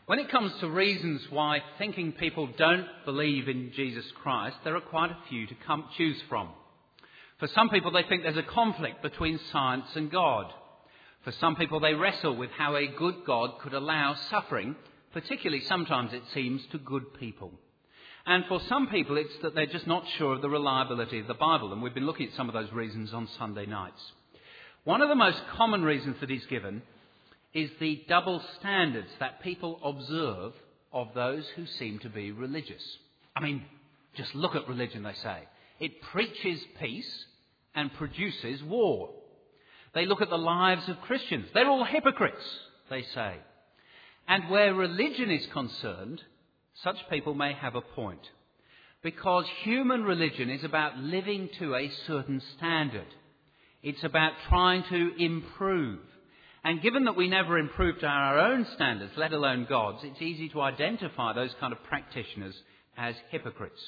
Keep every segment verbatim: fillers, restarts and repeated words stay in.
When it comes to reasons why thinking people don't believe in Jesus Christ, there are quite a few to come, choose from. For some people, they think there's a conflict between science and God. For some people, they wrestle with how a good God could allow suffering, particularly sometimes it seems to good people. And for some people, it's that they're just not sure of the reliability of the Bible. And we've been looking at some of those reasons on Sunday nights. One of the most common reasons that is given is the double standards that people observe of those who seem to be religious. I mean, just look at religion, they say. It preaches peace and produces war. They look at the lives of Christians. They're all hypocrites, they say. And where religion is concerned, such people may have a point. Because human religion is about living to a certain standard. It's about trying to improve. And given that we never improve to our own standards, let alone God's, it's easy to identify those kind of practitioners as hypocrites.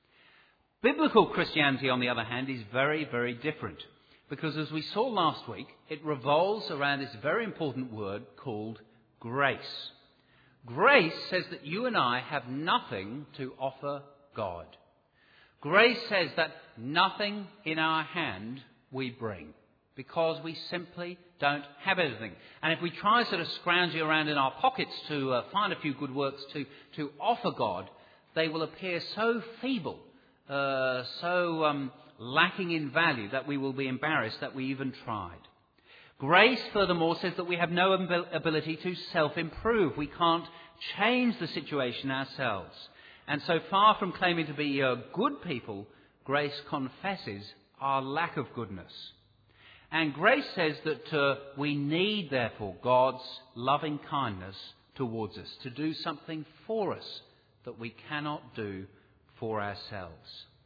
Biblical Christianity, on the other hand, is very, very different. Because as we saw last week, it revolves around this very important word called grace. Grace says that you and I have nothing to offer God. Grace says that nothing in our hand we bring, because we simply don't have anything. And if we try sort of scrounging around in our pockets to uh, find a few good works to, to offer God, they will appear so feeble, uh, so um, lacking in value that we will be embarrassed that we even tried. Grace, furthermore, says that we have no ability to self-improve. We can't change the situation ourselves. And so far from claiming to be uh, good people, grace confesses our lack of goodness. And grace says that uh, we need, therefore, God's loving kindness towards us to do something for us that we cannot do for ourselves.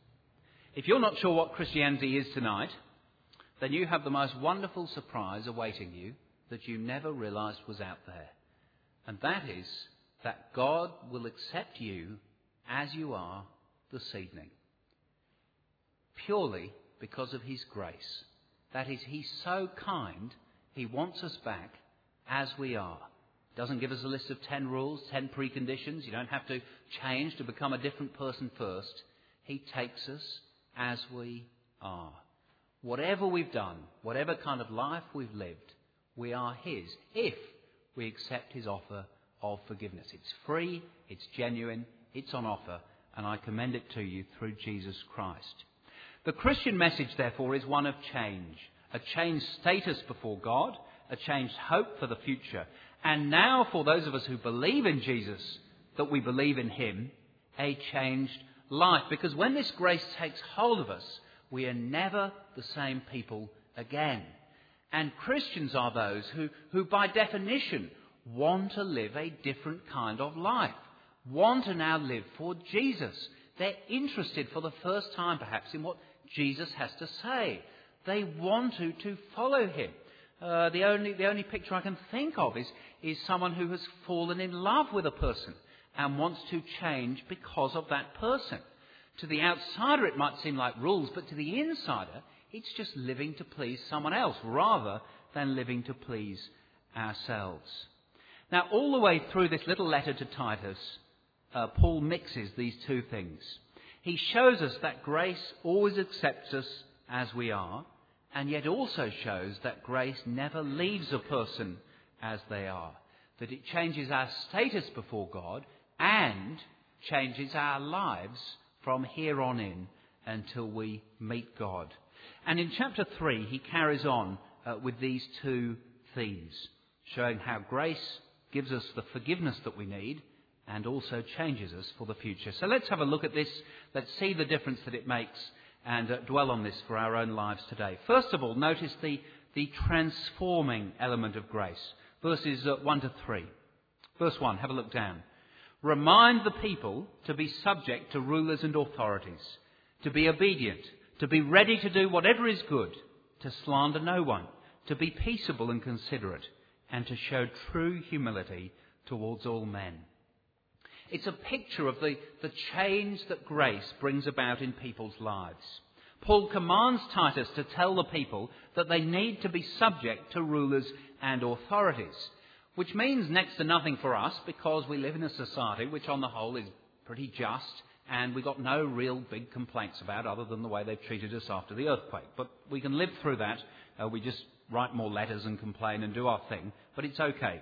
If you're not sure what Christianity is tonight, then you have the most wonderful surprise awaiting you that you never realised was out there. And that is that God will accept you as you are this evening, purely because of his grace. That is, he's so kind, he wants us back as we are. Doesn't give us a list of ten rules, ten preconditions. You don't have to change to become a different person first. He takes us as we are. Whatever we've done, whatever kind of life we've lived, we are his if we accept his offer of forgiveness. It's free, it's genuine, it's on offer, and I commend it to you through Jesus Christ. The Christian message, therefore, is one of change. A changed status before God, a changed hope for the future. And now, for those of us who believe in Jesus, that we believe in him, a changed life. Because when this grace takes hold of us, we are never the same people again. And Christians are those who, who by definition, want to live a different kind of life. Want to now live for Jesus. They're interested for the first time, perhaps, in what Jesus has to say. They want to, to follow him. Uh, the only the only picture I can think of is, is someone who has fallen in love with a person and wants to change because of that person. To the outsider it might seem like rules, but to the insider it's just living to please someone else rather than living to please ourselves. Now, all the way through this little letter to Titus, uh, Paul mixes these two things. He shows us that grace always accepts us as we are, and yet also shows that grace never leaves a person as they are. That it changes our status before God and changes our lives from here on in until we meet God. And in chapter three, he carries on uh, with these two themes, showing how grace gives us the forgiveness that we need and also changes us for the future. So let's have a look at this. Let's see the difference that it makes and uh, dwell on this for our own lives today. First of all, notice the, the transforming element of grace. Verses uh, one to three. Verse one, have a look down. Remind the people to be subject to rulers and authorities, to be obedient, to be ready to do whatever is good, to slander no one, to be peaceable and considerate, and to show true humility towards all men. It's a picture of the, the change that grace brings about in people's lives. Paul commands Titus to tell the people that they need to be subject to rulers and authorities, which means next to nothing for us because we live in a society which on the whole is pretty just and we've got no real big complaints about other than the way they've treated us after the earthquake. But we can live through that. Uh, we just write more letters and complain and do our thing, but it's okay.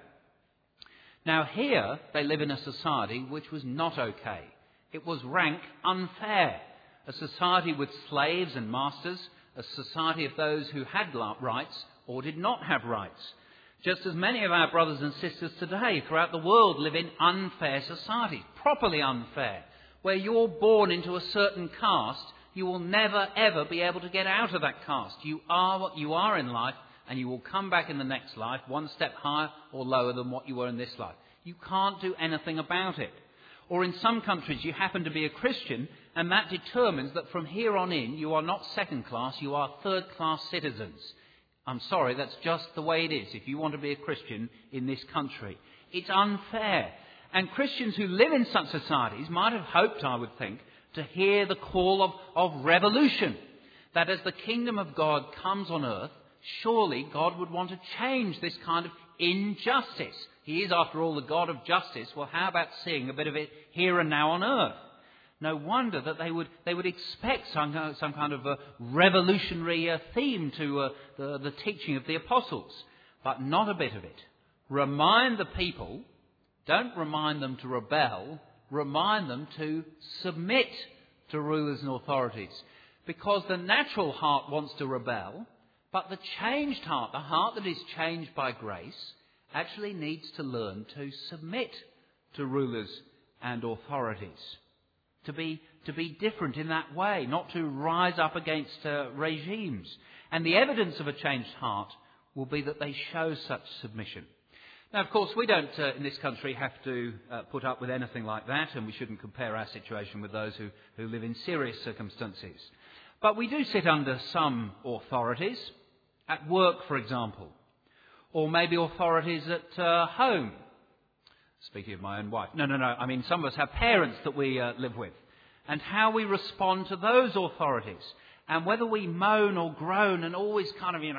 Now here they live in a society which was not okay. It was rank unfair. A society with slaves and masters, a society of those who had rights or did not have rights. Just as many of our brothers and sisters today throughout the world live in unfair societies, properly unfair, where you're born into a certain caste, you will never ever be able to get out of that caste. You are what you are in life, and you will come back in the next life one step higher or lower than what you were in this life. You can't do anything about it. Or in some countries you happen to be a Christian, and that determines that from here on in you are not second class, you are third class citizens. I'm sorry, that's just the way it is if you want to be a Christian in this country. It's unfair. And Christians who live in such societies might have hoped, I would think, to hear the call of, of revolution. That as the kingdom of God comes on earth, surely God would want to change this kind of injustice. He is, after all, the God of justice. Well, how about seeing a bit of it here and now on earth? No wonder that they would they would expect some, uh, some kind of a revolutionary uh, theme to uh, the, the teaching of the apostles. But not a bit of it. Remind the people, don't remind them to rebel, remind them to submit to rulers and authorities. Because the natural heart wants to rebel, but the changed heart, the heart that is changed by grace, actually needs to learn to submit to rulers and authorities. To be, to be different in that way, not to rise up against uh, regimes. And the evidence of a changed heart will be that they show such submission. Now, of course, we don't, uh, in this country, have to uh, put up with anything like that, and we shouldn't compare our situation with those who, who live in serious circumstances. But we do sit under some authorities, at work, for example, or maybe authorities at uh, home. Speaking of my own wife. No, no, no. I mean, some of us have parents that we uh, live with. And how we respond to those authorities. And whether we moan or groan and always kind of, you know,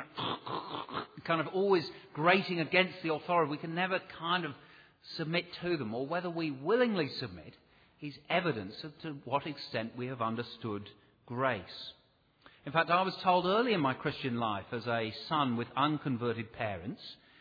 kind of always grating against the authority, we can never kind of submit to them. Or whether we willingly submit is evidence of to what extent we have understood grace. In fact, I was told early in my Christian life as a son with unconverted parents,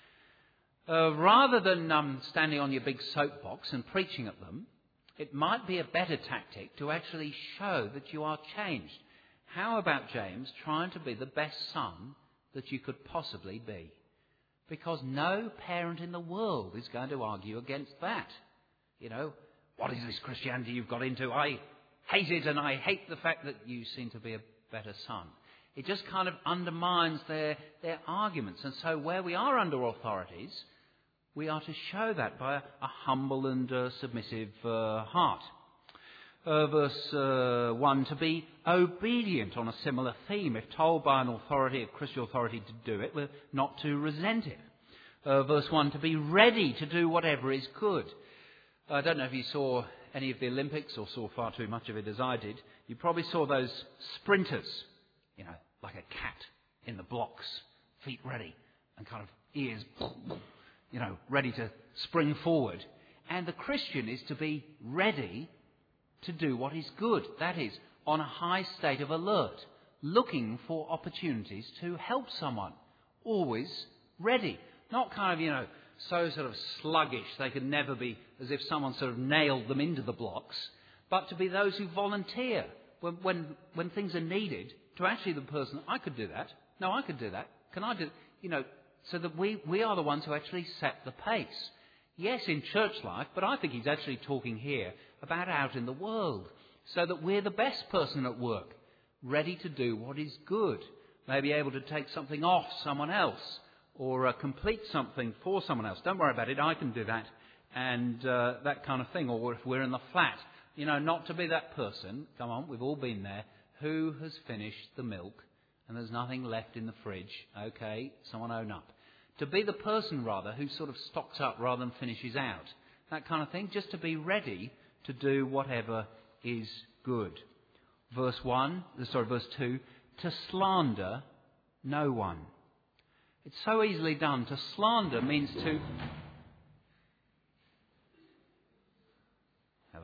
Uh, rather than um, standing on your big soapbox and preaching at them, it might be a better tactic to actually show that you are changed. How about, James, trying to be the best son that you could possibly be? Because no parent in the world is going to argue against that. You know, what is this Christianity you've got into? I hate it, and I hate the fact that you seem to be a better son. It just kind of undermines their, their arguments. And so where we are under authorities, we are to show that by a, a humble and uh, submissive uh, heart. Uh, verse uh, one, to be obedient on a similar theme. If told by an authority, a Christian authority to do it, we're not to resent it. Uh, verse one, to be ready to do whatever is good. I don't know if you saw any of the Olympics or saw far too much of it as I did. You probably saw those sprinters, you know, like a cat in the blocks, feet ready and kind of ears, you know, ready to spring forward. And the Christian is to be ready to do what is good. That is, on a high state of alert, looking for opportunities to help someone. Always ready. Not kind of, you know, so sort of sluggish they can never be as if someone sort of nailed them into the blocks, but to be those who volunteer when when, when things are needed to actually the person, I could do that. No, I could do that. Can I do, you know, so that we, we are the ones who actually set the pace. Yes, in church life, but I think he's actually talking here about out in the world, so that we're the best person at work, ready to do what is good, maybe able to take something off someone else, or uh, complete something for someone else. Don't worry about it, I can do that, and uh, that kind of thing. Or if we're in the flat, you know, not to be that person, come on, we've all been there, who has finished the milk and there's nothing left in the fridge. Okay, someone own up. To be the person, rather, who sort of stocks up rather than finishes out. That kind of thing, just to be ready to do whatever is good. Verse one, sorry, verse two, to slander no one. It's so easily done. To slander means to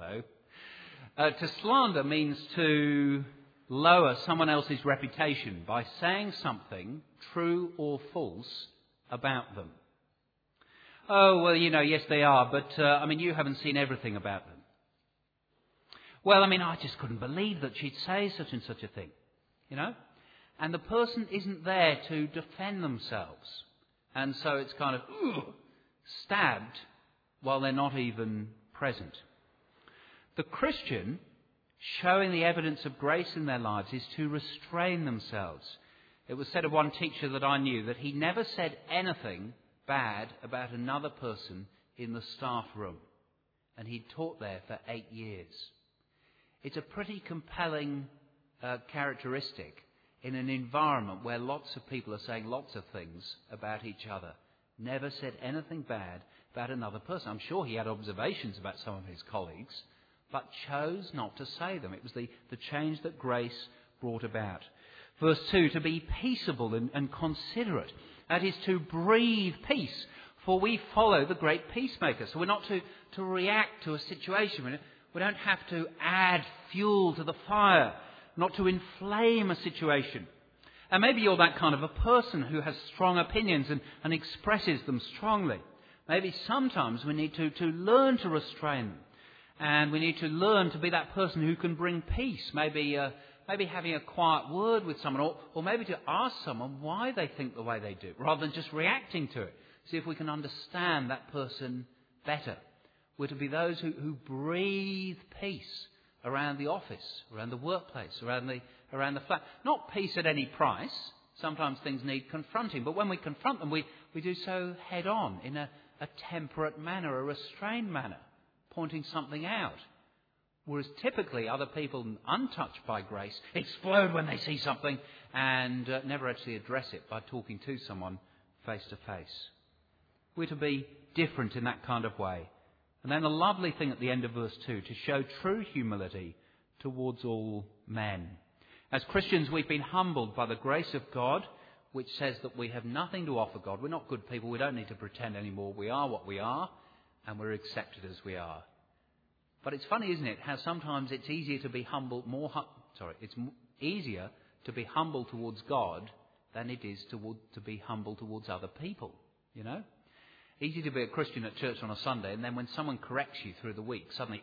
so. Uh, to slander means to lower someone else's reputation by saying something, true or false, about them. Oh, well, you know, yes, they are, but, uh, I mean, you haven't seen everything about them. Well, I mean, I just couldn't believe that she'd say such and such a thing, you know? And the person isn't there to defend themselves. And so it's kind of, ugh, stabbed while they're not even present. The Christian, showing the evidence of grace in their lives, is to restrain themselves. It was said of one teacher that I knew that he never said anything bad about another person in the staff room. And he'd taught there for eight years. It's a pretty compelling uh, characteristic in an environment where lots of people are saying lots of things about each other. Never said anything bad about another person. I'm sure he had observations about some of his colleagues, but chose not to say them. It was the, the change that grace brought about. Verse two, to be peaceable and, and considerate. That is to breathe peace, for we follow the great peacemaker. So we're not to, to react to a situation. We don't have to add fuel to the fire, not to inflame a situation. And maybe you're that kind of a person who has strong opinions and, and expresses them strongly. Maybe sometimes we need to, to learn to restrain them. And we need to learn to be that person who can bring peace. Maybe uh, maybe having a quiet word with someone, or, or maybe to ask someone why they think the way they do, rather than just reacting to it. See if we can understand that person better. We're to be those who, who breathe peace around the office, around the workplace, around the around the flat. Not peace at any price. Sometimes things need confronting, but when we confront them, we, we do so head on, in a, a temperate manner, a restrained manner, pointing something out. Whereas typically other people untouched by grace explode when they see something and uh, never actually address it by talking to someone face to face. We're to be different in that kind of way. And then the lovely thing at the end of verse two, to show true humility towards all men. As Christians, we've been humbled by the grace of God, which says that we have nothing to offer God. We're not good people. We don't need to pretend anymore. We are what we are, and we're accepted as we are. But it's funny, isn't it, how sometimes it's easier to be humble, more hu- sorry, it's m- easier to be humble towards God than it is to, to be humble towards other people, you know? Easy to be a Christian at church on a Sunday, and then when someone corrects you through the week, suddenly,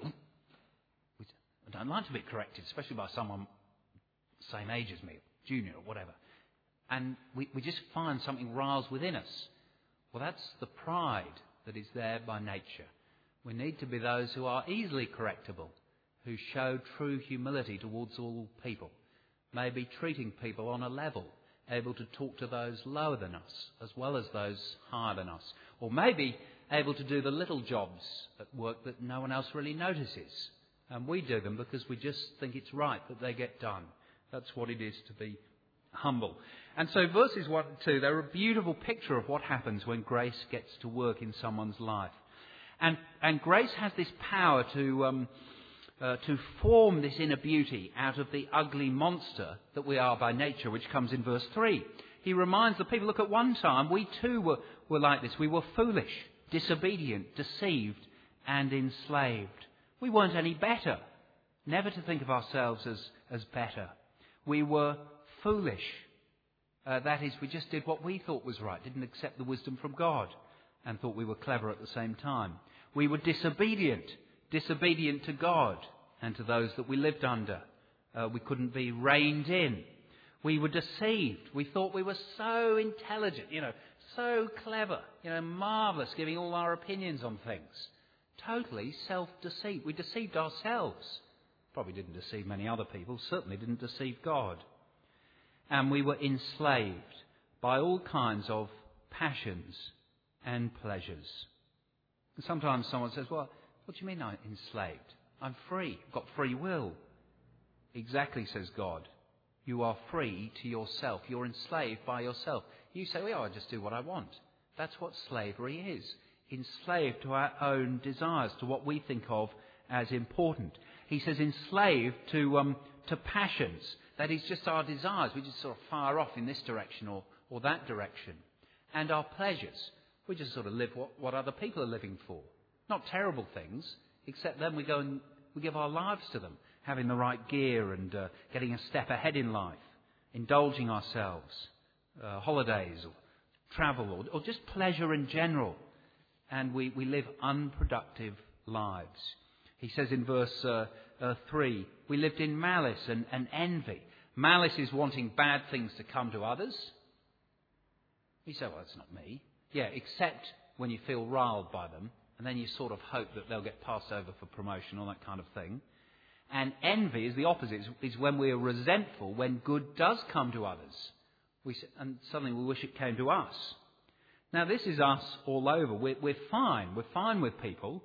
I don't like to be corrected, especially by someone same age as me, junior or whatever. And we, we just find something riles within us. Well, that's the pride that is there by nature. We need to be those who are easily correctable, who show true humility towards all people, maybe treating people on a level, able to talk to those lower than us as well as those higher than us, or maybe able to do the little jobs at work that no one else really notices. And we do them because we just think it's right that they get done. That's what it is to be humble. And so verses one and two, they're a beautiful picture of what happens when grace gets to work in someone's life. And, and grace has this power to, um, uh, to form this inner beauty out of the ugly monster that we are by nature, which comes in verse three. He reminds the people, look, at one time we too were, were like this. We were foolish, disobedient, deceived and enslaved. We weren't any better. Never to think of ourselves as, as better. We were foolish. Uh, that is, we just did what we thought was right, didn't accept the wisdom from God, and thought we were clever at the same time. We were disobedient, disobedient to God and to those that we lived under. Uh, we couldn't be reined in. We were deceived. We thought we were so intelligent, you know, so clever, you know, marvellous, giving all our opinions on things. Totally self-deceit. We deceived ourselves. Probably didn't deceive many other people, certainly didn't deceive God. And we were enslaved by all kinds of passions and pleasures. And sometimes someone says, well, what do you mean I'm enslaved? I'm free. I've got free will. Exactly, says God. You are free to yourself. You're enslaved by yourself. You say, well, I just do what I want. That's what slavery is. Enslaved to our own desires, to what we think of as important. He says enslaved to um, to passions. That is just our desires. We just sort of fire off in this direction or, or that direction. And our pleasures. We just sort of live what, what other people are living for. Not terrible things, except then we go and We give our lives to them, having the right gear and uh, getting a step ahead in life, indulging ourselves, uh, holidays or travel or, or just pleasure in general. And we, we live unproductive lives. He says in verse uh, uh, three, we lived in malice and, and envy. Malice is wanting bad things to come to others. You say, well, that's not me. Yeah, except when you feel riled by them, and then you sort of hope that they'll get passed over for promotion, all that kind of thing. And envy is the opposite. It's when we're resentful when good does come to others. We, and suddenly we wish it came to us. Now, this is us all over. We're, we're fine. We're fine with people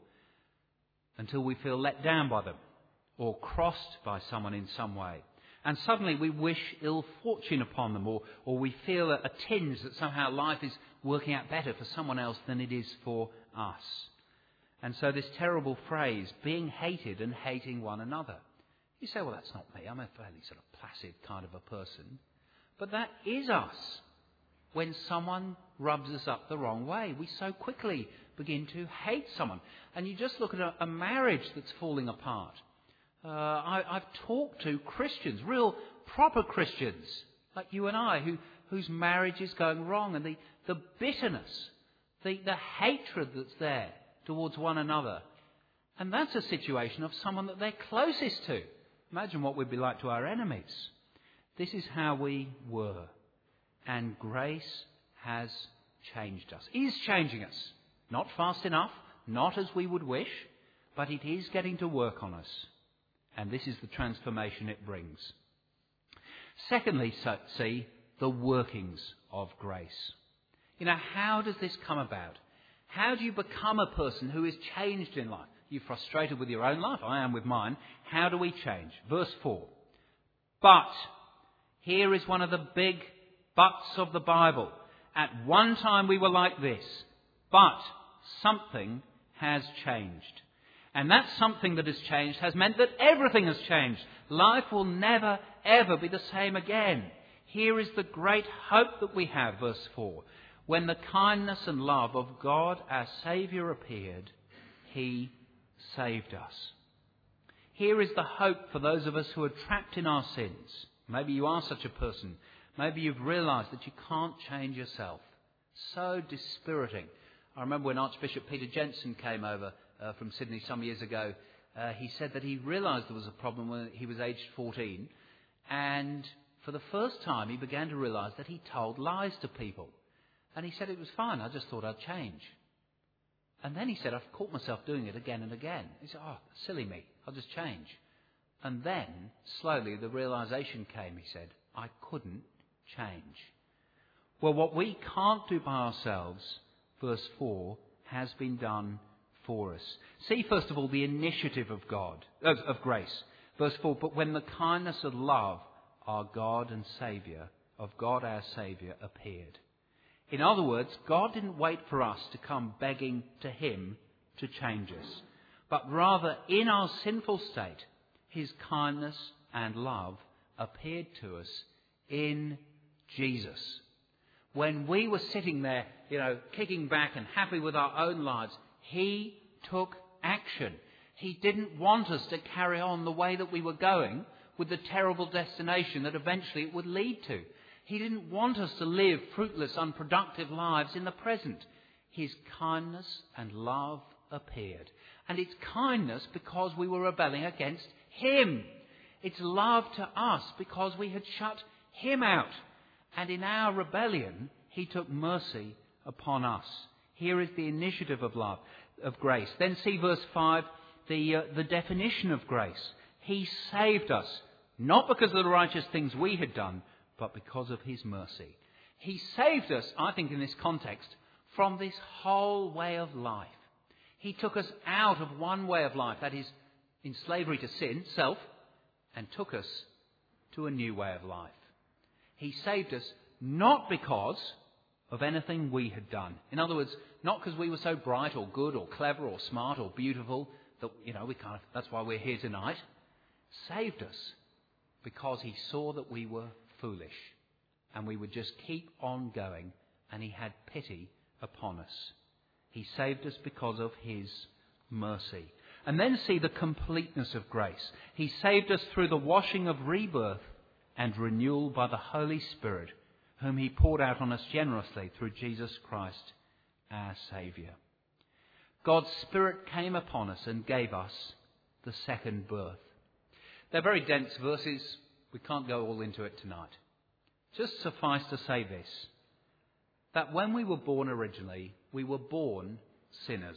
until we feel let down by them or crossed by someone in some way. And suddenly we wish ill fortune upon them, or, or we feel a, a tinge that somehow life is working out better for someone else than it is for us. And so this terrible phrase, being hated and hating one another. You say, well, that's not me. I'm a fairly sort of placid kind of a person. But that is us. When someone rubs us up the wrong way, we so quickly begin to hate someone. And you just look at a, a marriage that's falling apart. Uh, I, I've talked to Christians, real proper Christians, like you and I, who, whose marriage is going wrong, and the, the bitterness, the, the hatred that's there towards one another. And that's a situation of someone that they're closest to. Imagine what we'd be like to our enemies. This is how we were. And grace has changed us. Is changing us. Not fast enough, not as we would wish, but it is getting to work on us. And this is the transformation it brings. Secondly, so, see the workings of grace. You know, how does this come about? How do you become a person who is changed in life? You're frustrated with your own life. I am with mine. How do we change? Verse four. But, here is one of the big buts of the Bible. At one time we were like this, but something has changed. And that something that has changed has meant that everything has changed. Life will never, ever be the same again. Here is the great hope that we have, verse four. When the kindness and love of God, our Saviour, appeared, He saved us. Here is the hope for those of us who are trapped in our sins. Maybe you are such a person. Maybe you've realised that you can't change yourself. So dispiriting. I remember when Archbishop Peter Jensen came over uh, from Sydney some years ago, uh, he said that he realised there was a problem when he was aged fourteen. And for the first time he began to realise that he told lies to people. And he said it was fine, I just thought I'd change. And then he said, I've caught myself doing it again and again. He said, oh, silly me, I'll just change. And then, slowly, the realisation came, he said, I couldn't change. Well, what we can't do by ourselves, verse four, has been done for us. See, first of all, the initiative of God, of, of grace. Verse four, but when the kindness and love, our God and Saviour, of God our Saviour, appeared. In other words, God didn't wait for us to come begging to Him to change us, but rather in our sinful state, His kindness and love appeared to us in Jesus. When we were sitting there, you know, kicking back and happy with our own lives, He took action. He didn't want us to carry on the way that we were going with the terrible destination that eventually it would lead to. He didn't want us to live fruitless, unproductive lives in the present. His kindness and love appeared. And it's kindness because we were rebelling against Him. It's love to us because we had shut Him out. And in our rebellion, He took mercy upon us. Here is the initiative of love, of grace. Then see verse five, the, uh, the definition of grace. He saved us, not because of the righteous things we had done, but because of His mercy. He saved us, I think in this context, from this whole way of life. He took us out of one way of life, that is, in slavery to sin, self, and took us to a new way of life. He saved us not because of anything we had done. In other words, not because we were so bright or good or clever or smart or beautiful that, you know, we kind of, that's why we're here tonight. Saved us because He saw that we were foolish and we would just keep on going, and He had pity upon us. He saved us because of His mercy. and then see the completeness of grace. He saved us through the washing of rebirth and renewal by the Holy Spirit, whom he poured out on us generously through Jesus Christ, our Saviour. God's Spirit came upon us and gave us the second birth. They're very dense verses. We can't go all into it tonight. Just suffice to say this, that when we were born originally, we were born sinners.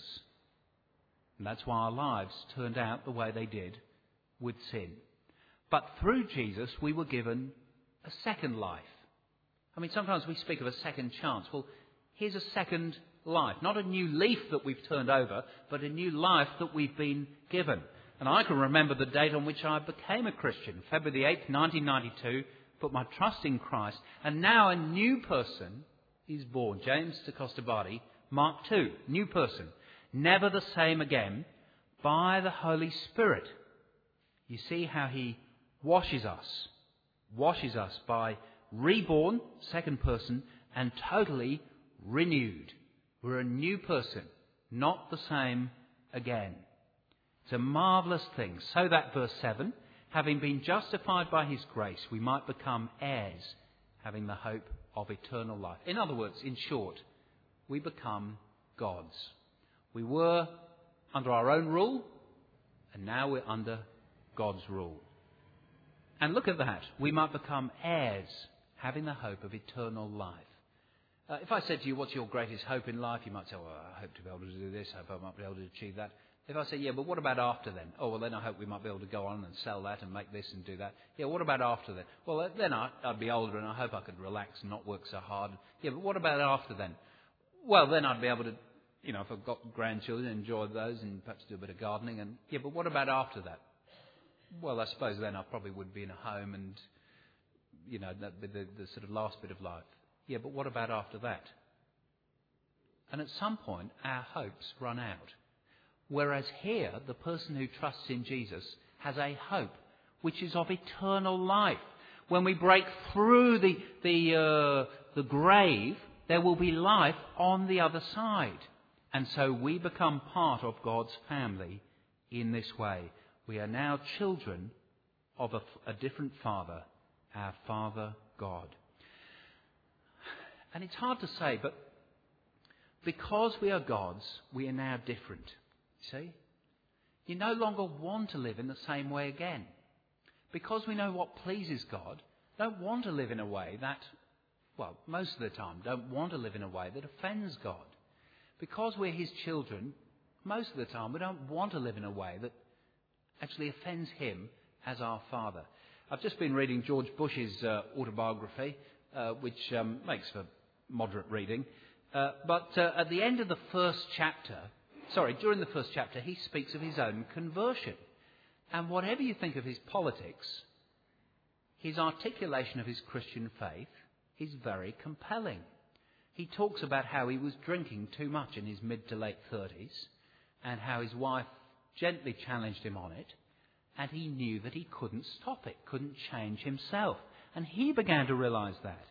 And that's why our lives turned out the way they did, with sin. But through Jesus, we were given a second life. I mean, sometimes we speak of a second chance. Well, here's a second life. Not a new leaf that we've turned over, but a new life that we've been given. And I can remember the date on which I became a Christian, February the eighth, nineteen ninety-two, put my trust in Christ, and now a new person is born. James da Costa Bardi, Mark two, new person. Never the same again, by the Holy Spirit. You see how he washes us, washes us by reborn, second person, and totally renewed. We're a new person, not the same again. It's a marvellous thing. So that verse seven, having been justified by his grace, we might become heirs, having the hope of eternal life. In other words, in short, we become God's. We were under our own rule, and now we're under God's rule. And look at that. We might become heirs, having the hope of eternal life. Uh, if I said to you, what's your greatest hope in life? You might say, well, I hope to be able to do this. I hope I might be able to achieve that. If I say, yeah, but what about after then? Oh, well, then I hope we might be able to go on and sell that and make this and do that. Yeah, what about after then? Well, then I, I'd be older and I hope I could relax and not work so hard. Yeah, but what about after then? Well, then I'd be able to, you know, if I've got grandchildren, enjoy those and perhaps do a bit of gardening. And yeah, but what about after that? Well, I suppose then I probably would be in a home and, you know, that'd be the, the sort of last bit of life. Yeah, but what about after that? And at some point, our hopes run out. Whereas here, the person who trusts in Jesus has a hope, which is of eternal life. When we break through the, the, uh, the grave, there will be life on the other side. And so we become part of God's family in this way. We are now children of a, a different Father, our Father God. And it's hard to say, but because we are God's, we are now different. See? You no longer want to live in the same way again. Because we know what pleases God, don't want to live in a way that, well, most of the time, don't want to live in a way that offends God. Because we're his children, most of the time, we don't want to live in a way that actually offends him as our Father. I've just been reading George Bush's uh, autobiography, uh, which um, makes for moderate reading. Uh, but uh, at the end of the first chapter, sorry, during the first chapter, he speaks of his own conversion. And whatever you think of his politics, his articulation of his Christian faith is very compelling. He talks about how he was drinking too much in his mid to late thirties and how his wife gently challenged him on it, and he knew that he couldn't stop it, couldn't change himself. And he began to realise that.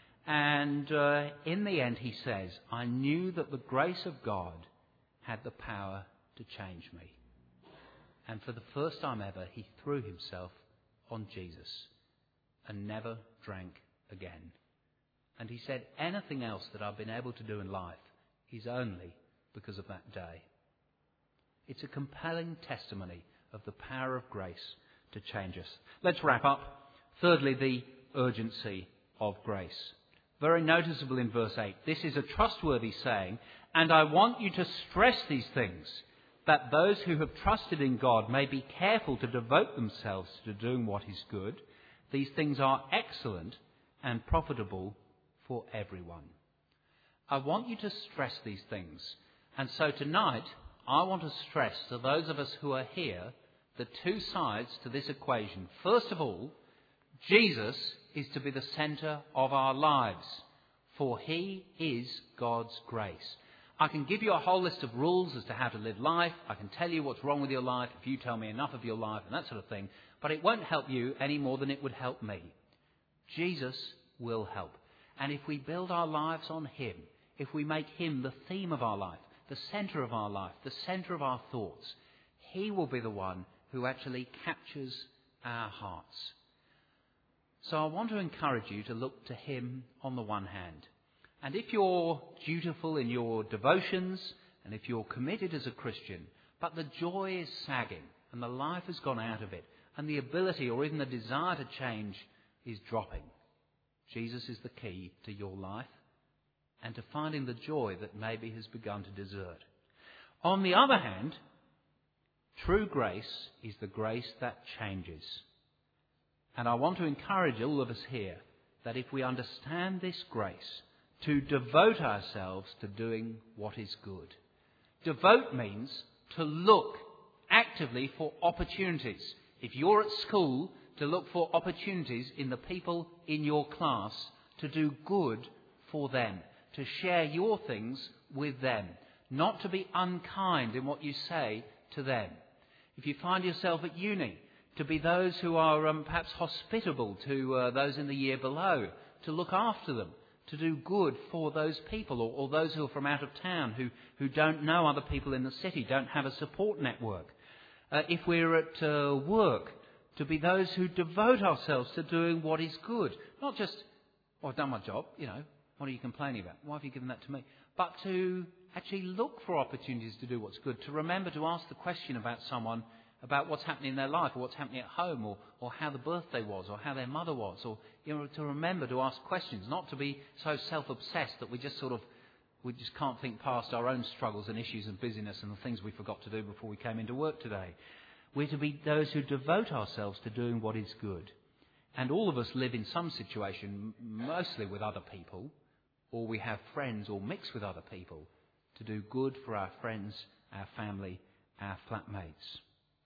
And uh, in the end he says, I knew that the grace of God had the power to change me. And for the first time ever, he threw himself on Jesus and never drank again. And he said, anything else that I've been able to do in life is only because of that day. It's a compelling testimony of the power of grace to change us. Let's wrap up. Thirdly, the urgency of grace. Very noticeable in verse eight. This is a trustworthy saying, and I want you to stress these things, that those who have trusted in God may be careful to devote themselves to doing what is good. These things are excellent and profitable for everyone. I want you to stress these things. And so tonight, I want to stress to those of us who are here the two sides to this equation. First of all, Jesus is to be the centre of our lives, for he is God's grace. I can give you a whole list of rules as to how to live life. I can tell you what's wrong with your life if you tell me enough of your life and that sort of thing. But it won't help you any more than it would help me. Jesus will help. And if we build our lives on him, if we make him the theme of our life, the centre of our life, the centre of our thoughts, he will be the one who actually captures our hearts. So I want to encourage you to look to him on the one hand. And if you're dutiful in your devotions, and if you're committed as a Christian, but the joy is sagging, and the life has gone out of it, and the ability or even the desire to change is dropping, Jesus is the key to your life and to finding the joy that maybe has begun to desert. On the other hand, true grace is the grace that changes. And I want to encourage all of us here that if we understand this grace, to devote ourselves to doing what is good. Devote means to look actively for opportunities. If you're at school, to look for opportunities in the people in your class to do good for them, to share your things with them, not to be unkind in what you say to them. If you find yourself at uni, to be those who are um, perhaps hospitable to uh, those in the year below, to look after them, to do good for those people, or, or those who are from out of town, who, who don't know other people in the city, don't have a support network. Uh, if we're at uh, work, to be those who devote ourselves to doing what is good. Not just, well, I've done my job, you know, what are you complaining about? Why have you given that to me? But to actually look for opportunities to do what's good, to remember to ask the question about someone, about what's happening in their life, or what's happening at home, or, or how the birthday was, or how their mother was, or, you know, to remember to ask questions, not to be so self-obsessed that we just sort of, we just can't think past our own struggles and issues and busyness and the things we forgot to do before we came into work today. We're to be those who devote ourselves to doing what is good. And all of us live in some situation, mostly with other people, or we have friends or mix with other people, to do good for our friends, our family, our flatmates.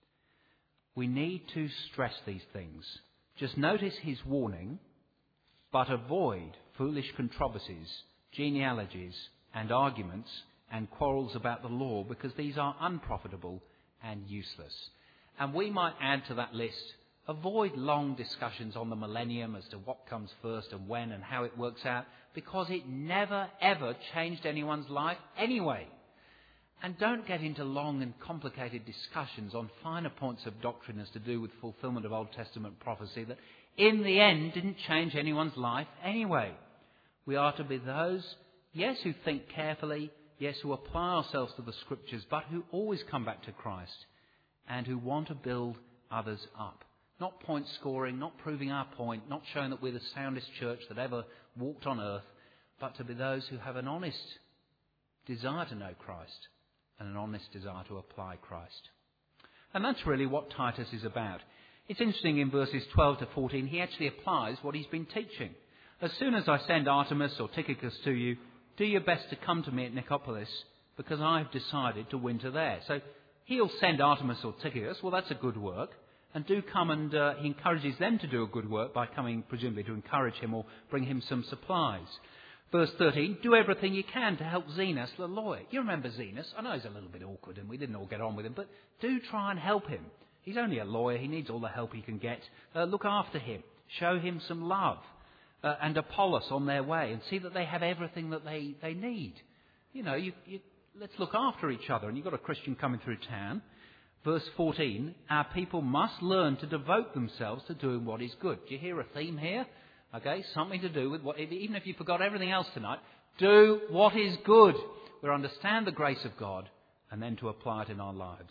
We need to stress these things. Just notice his warning, but avoid foolish controversies, genealogies and arguments and quarrels about the law, because these are unprofitable and useless. And we might add to that list, avoid long discussions on the millennium as to what comes first and when and how it works out, because it never ever changed anyone's life anyway. And don't get into long and complicated discussions on finer points of doctrine as to do with fulfillment of Old Testament prophecy that in the end didn't change anyone's life anyway. We are to be those, yes, who think carefully, yes, who apply ourselves to the Scriptures, but who always come back to Christ and who want to build others up. Not point scoring, not proving our point, not showing that we're the soundest church that ever walked on earth, but to be those who have an honest desire to know Christ and an honest desire to apply Christ. And that's really what Titus is about. It's interesting, in verses twelve to fourteen, he actually applies what he's been teaching. As soon as I send Artemas or Tychicus to you, do your best to come to me at Nicopolis, because I've decided to winter there. So he'll send Artemas or Tychicus. Well, that's a good work. And do come, and uh, he encourages them to do a good work by coming, presumably, to encourage him or bring him some supplies. Verse thirteen, do everything you can to help Zenas the lawyer. You remember Zenas? I know he's a little bit awkward and we didn't all get on with him, but do try and help him. He's only a lawyer. He needs all the help he can get. Uh, look after him. Show him some love. Uh, and Apollos on their way, and see that they have everything that they, they need. You know, you, you, let's look after each other. And you've got a Christian coming through town. Verse fourteen, our people must learn to devote themselves to doing what is good. Do you hear a theme here? Okay, something to do with what, even if you forgot everything else tonight, do what is good. We understand the grace of God and then to apply it in our lives.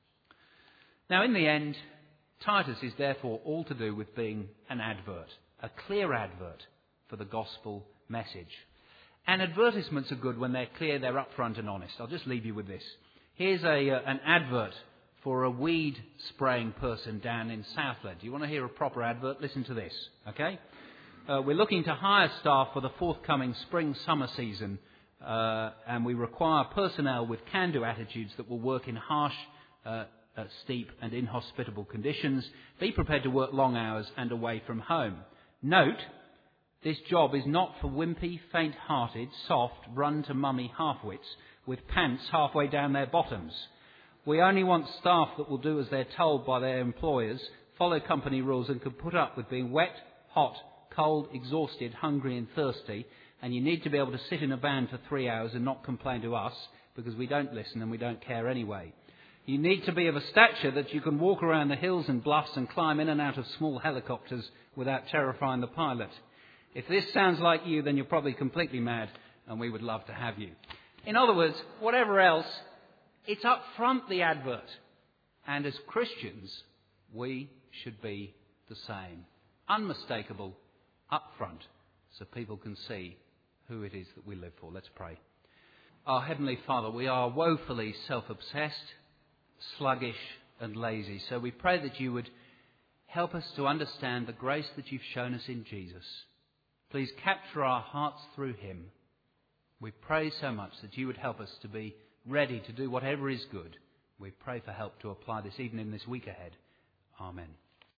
Now, in the end, Titus is therefore all to do with being an advert, a clear advert for the gospel message. And advertisements are good when they're clear, they're upfront and honest. I'll just leave you with this. Here's a uh, an advert for a weed spraying person down in Southland. Do you want to hear a proper advert? Listen to this, okay? Uh, we're looking to hire staff for the forthcoming spring-summer season, uh, and we require personnel with can-do attitudes that will work in harsh, uh, uh, steep and inhospitable conditions. Be prepared to work long hours and away from home. Note, this job is not for wimpy, faint-hearted, soft, run-to-mummy half-wits with pants halfway down their bottoms. We only want staff that will do as they're told by their employers, follow company rules and can put up with being wet, hot, cold, exhausted, hungry and thirsty, and you need to be able to sit in a van for three hours and not complain to us because we don't listen and we don't care anyway. You need to be of a stature that you can walk around the hills and bluffs and climb in and out of small helicopters without terrifying the pilot. If this sounds like you, then you're probably completely mad, and we would love to have you. In other words, whatever else, it's up front, the advert. And as Christians, we should be the same. Unmistakable, up front, so people can see who it is that we live for. Let's pray. Our Heavenly Father, we are woefully self-obsessed, sluggish and lazy. So we pray that you would help us to understand the grace that you've shown us in Jesus. Please capture our hearts through him. We pray so much that you would help us to be ready to do whatever is good. We pray for help to apply this even in this week ahead. Amen.